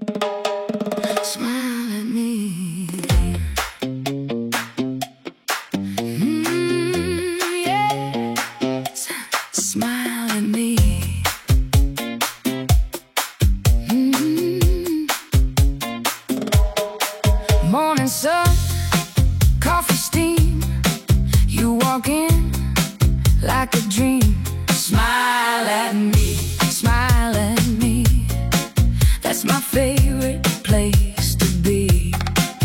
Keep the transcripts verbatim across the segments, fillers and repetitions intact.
Smile at me. Mm, yeah. Smile at me. Mm. Morning sun, coffee steam. You walk in like a dream. Smile at me, smile at me. That's my favorite place to be.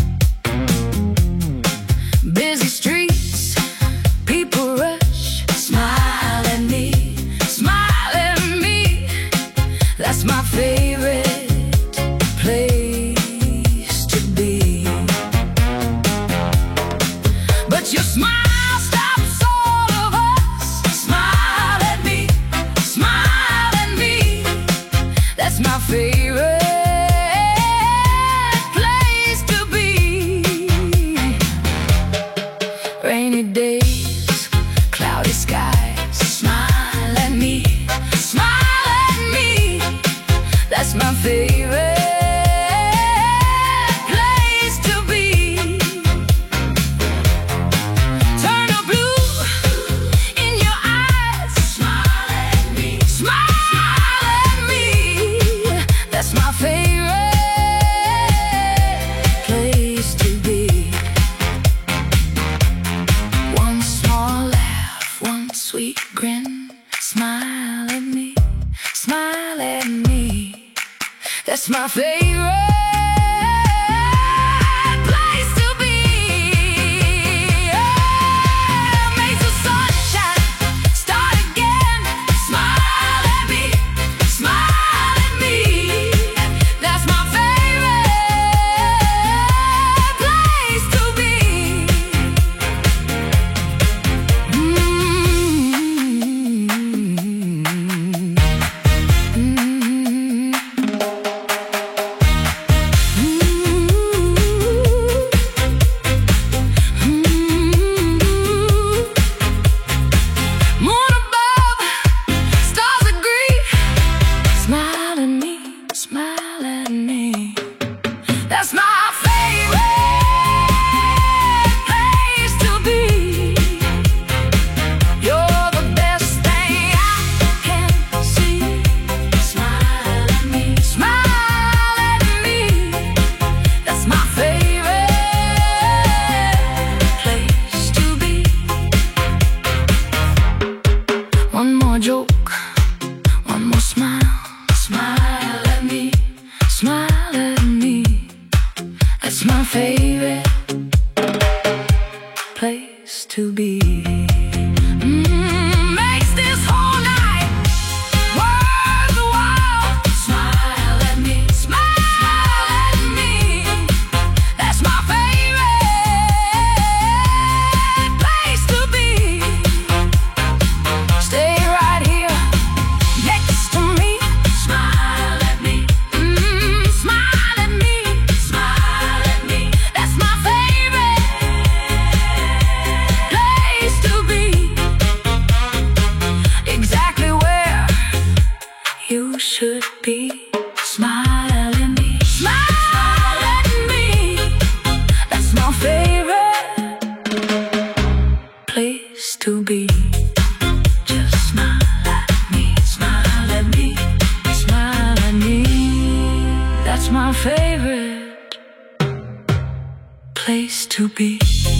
Busy streets, people rush. Smile at me, smile at me. That's my favorite place to be. But your smile stops all of us. Smile at me, smile at me. That's my favorite place to be. Rainy days, cloudy skies. Smile at me, smile at me. That's my favorite place to be. Turn a blue in your eyes. Smile at me, smile at me. That's my favorite place to be. One small laugh, one sweet grin. Smile at me, smile at me. That's my favorite place to be. Oh, make the sunshine start again. Smile at me, smile at me. That's my favorite place to be. Moon above, stars agree. Smile at me, smile at me. That's my favorite place to be. You're the best thing I can see. Smile at me, smile at me. That's my favorite place to be. One more joke, one more smile. Smile at me, smile at me. That's my favorite place to be. Mm, makes this whole night worth the while. Smile at me, smile at me. That's my favorite place to be. Stay right here next to me. Smile at me, mm, smile at me, smile at me. That's my favorite place to be. Exactly where you should be. Smile at me, smile at me. That's my favorite place to be. Just smile at me, smile at me, smile at me. That's my favorite place to be.